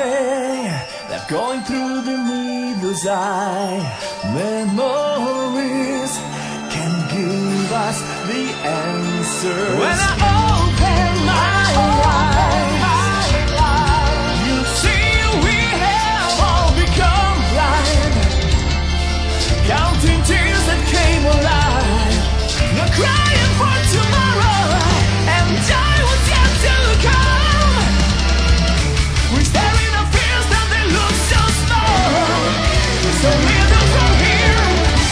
day, left going through the needle's eye. Memories can give us the answers. When I open my eyes, you see we have all become blind, counting tears that came alive, not crying for tomorrow, and I was yet to come. We're staring at fears that they look so small, so little from here.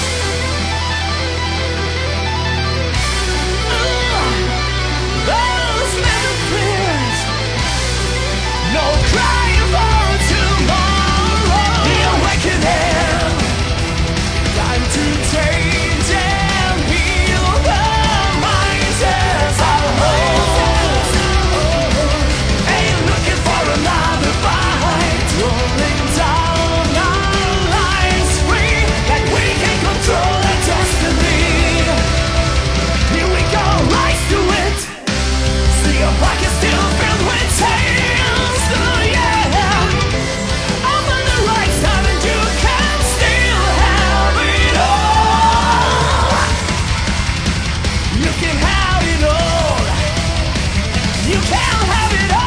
Those little fears, no crying for tomorrow. The awakening, time to change and heal the minds as a whole. Ain't looking for another fight, rolling down our lives free, like we can control our destiny. Here we go, rise to it. See your pocket still filled with tales. Oh yeah, open the right side and you can still have it all. You can have it all. You can have it all.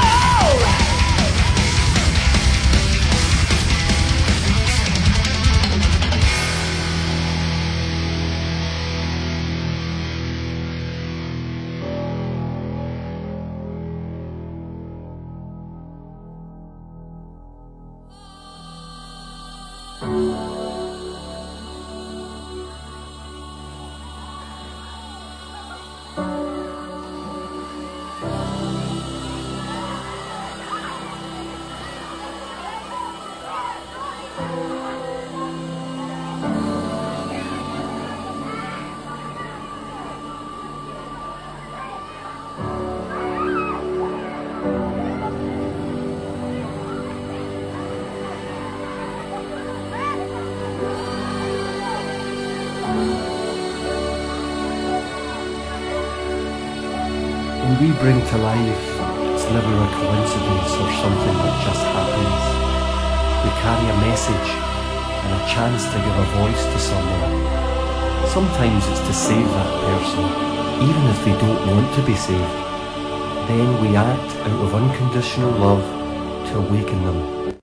When we bring to life, it's never a coincidence or something that just happens. We carry a message and a chance to give a voice to someone. Sometimes it's to save that person, even if they don't want to be saved. Then we act out of unconditional love to awaken them.